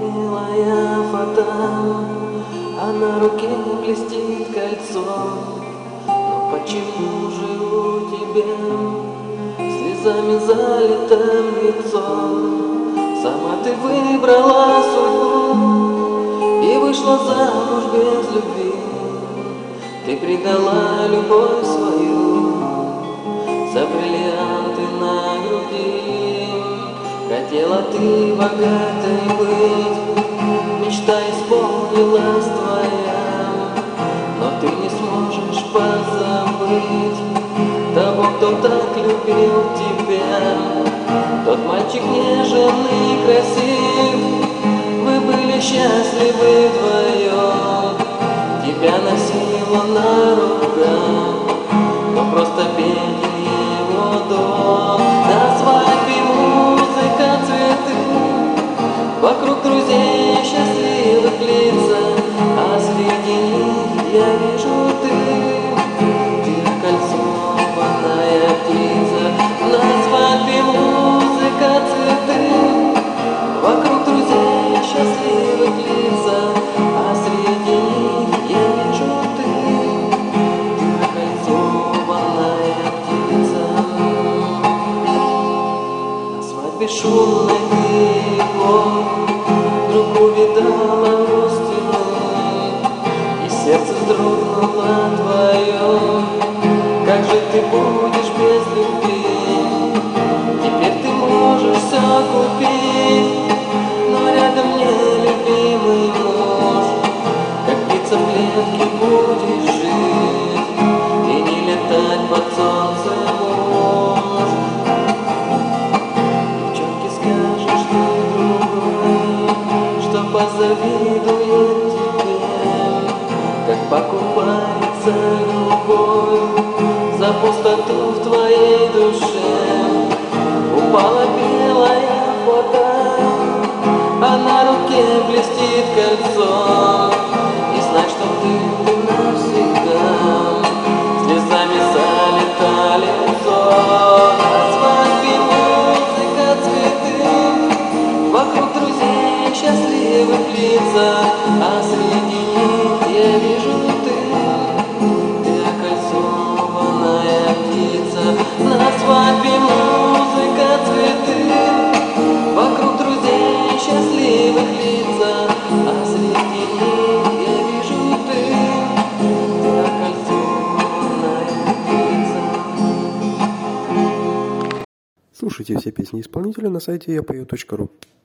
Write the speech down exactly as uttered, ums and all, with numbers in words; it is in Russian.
белая фата, а на руке блестит кольцо. Но почему же у тебя слезами залито лицо? Сама ты выбрала судьбу и вышла замуж без любви. Ты предала любовь свою за бриллианты на груди. Хотела ты богатой быть, мечта исполнилась твоя, но ты не сможешь позабыть того, кто так любил тебя. Тот мальчик нежен и красив, вы были счастливы вдвоем. Тебя носила на руках, но просто беден его дом. На свадьбе музыка, цветы, вокруг друзей счастливых лица, а среди них я вижу ты, ты окольцованная птица. На свадьбе музыка, цветы, вокруг друзей счастливых лица, а среди них я вижу ты, ты окольцованная птица. На свадьбе шумной ты его вдруг увидала у стены, и сердце вздрогнуло твое. Как же ты будешь без любви? Теперь ты можешь все купить, но рядом не любимый муж. Как птица в клетке будешь жить и не летать под солнцем уж. Девчонке скажешь ты другой, что позавидует тебе, как покупается любовь за пустоту в твоей душе. Упала белая фото, а на руке блестит кольцо. И знай, что ты, ты навсегда слезами залито лицо. На свадьбе музыка, цветы, вокруг друзей счастливых лица, а среди них я вижу ты, ты окольцованная птица. На свадьбе музыка, цветы, вокруг друзей счастливых лица, а среди них я вижу ты, ты окольцованная птица. Слушайте все песни исполнителя на сайте я пою точка ру.